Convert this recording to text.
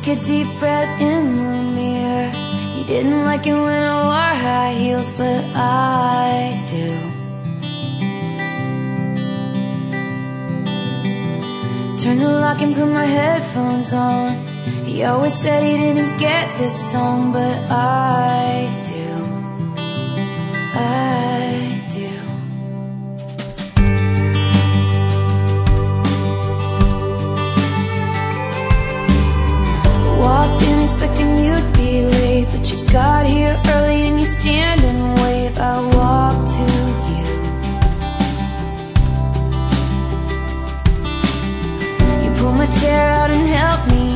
Took a deep breath in the mirror. You didn't like it when I wore high heels, but I do. Turned the lock and put my headphones on. He always said he didn't get this song, but I do. I do. Walked in expecting you'd be late, but you got here early and you stand and wave. I walk to you. You pulled my chair out and helped me